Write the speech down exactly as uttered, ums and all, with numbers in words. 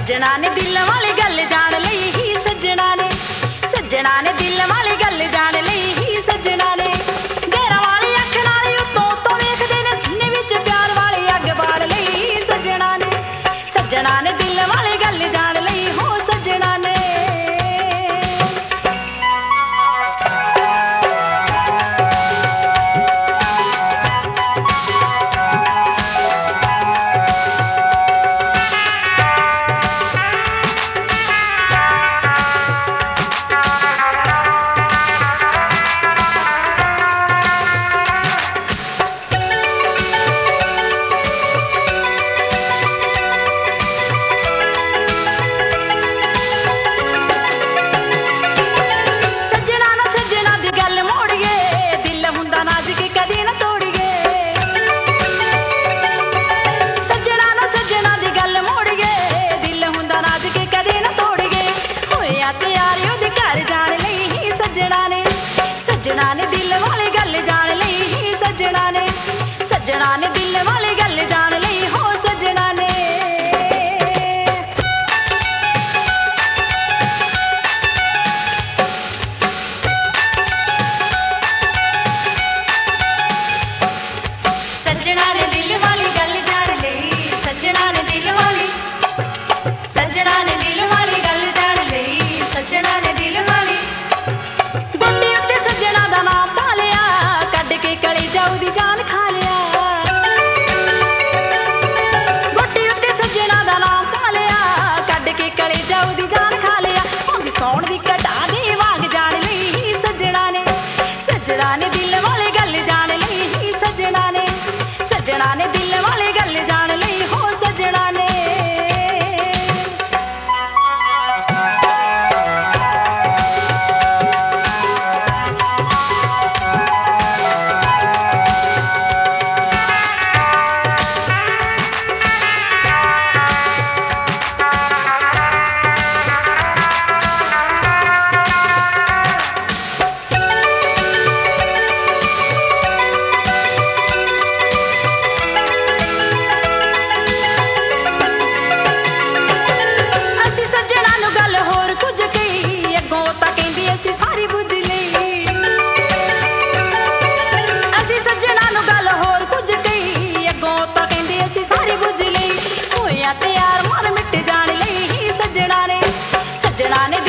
सज्जना ने दिल वाली गल जान लई ही सज्जना ने सज्जना ने दिल वाली गल जान लई ही सज्जना ने गैरां वाली अख नाल उत्तों उत्तों वेखदे ने सीने विच प्यार वाली अग बाल लई सज्जना ने सज्जना ने दिल वाली गल जान लई हो सज्जना ने। सज्जना ने दिल वाली गल जान लई ही सज्जना ने सज्जना ने दिल वाली गल जान लई हो सज्जना ने। सज्जना ने दिल वाली गल जान लई सज्जना ने दिल वाली सज्जना ने दिल वाली गल जान लई सज्जना ने दिल वाली गोटी उत्ते सज्जना दा नाम पा लिया कड्ड के कलेजा उदी जान खा लिया गोटी उत्ते सज्जना दा नाम पा लिया कड्ड के कलेजा उदी जान खा लिया हुंदी सौण दी कटा दे वांग जान लई सज्जना ने सज्जना ने दिल वाली गल जान लई सज्जना ने सज्जना ने दिल वाली गल जान लई हो सज्जना ने। सज्जना ने